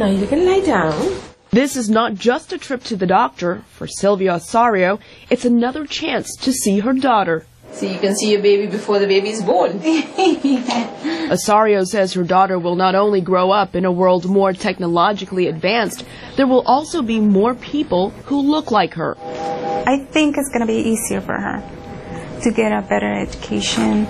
now you can lie down. This is not just a trip to the doctor. For Sylvia Osorio, it's another chance to see her daughter. So you can see your baby before the baby is born. Osorio says her daughter will not only grow up in a world more technologically advanced, there will also be more people who look like her. I think it's going to be easier for her to get a better education,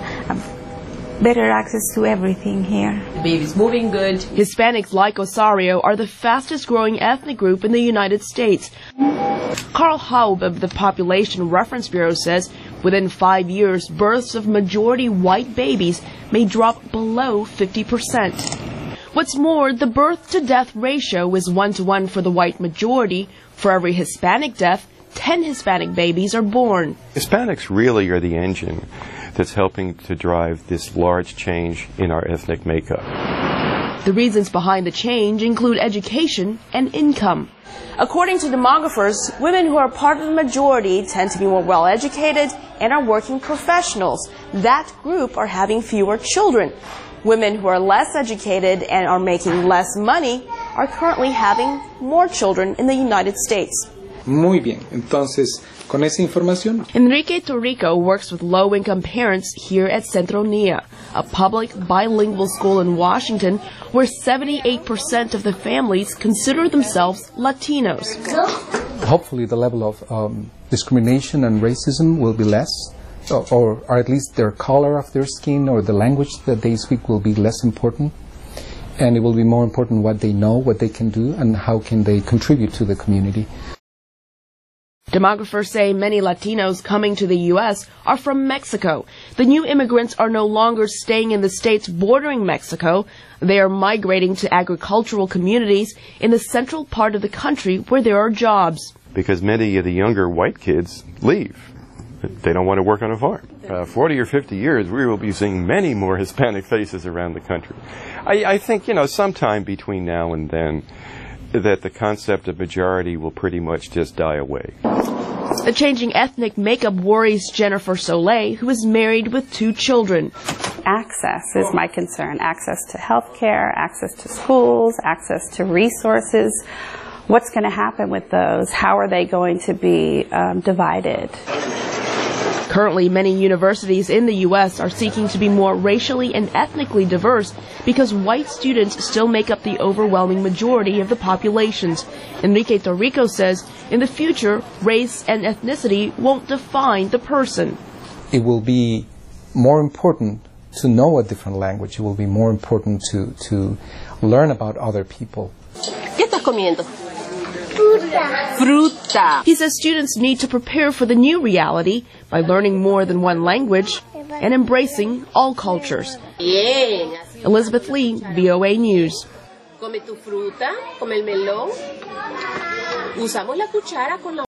better access to everything here. The baby's moving good. Hispanics like Osorio are the fastest growing ethnic group in the United States. Carl Haub of the Population Reference Bureau says within 5 years, births of majority white babies may drop below 50%. What's more, the birth-to-death ratio is 1-to-1 for the white majority. For every Hispanic death, 10 Hispanic babies are born. Hispanics really are the engine that's helping to drive this large change in our ethnic makeup. The reasons behind the change include education and income. According to demographers, women who are part of the majority tend to be more well-educated and are working professionals. That group are having fewer children. Women who are less educated and are making less money are currently having more children in the United States. Muy bien. Entonces, con esa información. Enrique Torrico works with low-income parents here at Centro Nia, a public bilingual school in Washington where 78% of the families consider themselves Latinos. Hopefully the level of discrimination and racism will be less, or at least their color of their skin or the language that they speak will be less important. And it will be more important what they know, what they can do, and how can they contribute to the community. Demographers say many Latinos coming to the U.S. are from Mexico. The new immigrants are no longer staying in the states bordering Mexico. They are migrating to agricultural communities in the central part of the country where there are jobs. Because many of the younger white kids leave. They don't want to work on a farm. 40 or 50 years, we will be seeing many more Hispanic faces around the country. I think, sometime between now and then, that the concept of majority will pretty much just die away. The changing ethnic makeup worries Jennifer Soleil, who is married with 2 children. Access is my concern. Access to health care, access to schools, access to resources. What's going to happen with those? How are they going to be divided? Currently, many universities in the U.S. are seeking to be more racially and ethnically diverse because white students still make up the overwhelming majority of the populations. Enrique Torrico says in the future, race and ethnicity won't define the person. It will be more important to know a different language. It will be more important to learn about other people. ¿Qué estás comiendo? Fruta. He says students need to prepare for the new reality by learning more than one language and embracing all cultures. Bien. Elizabeth Lee, VOA News. Come tu fruta, come el melón. Usamos la cuchara con la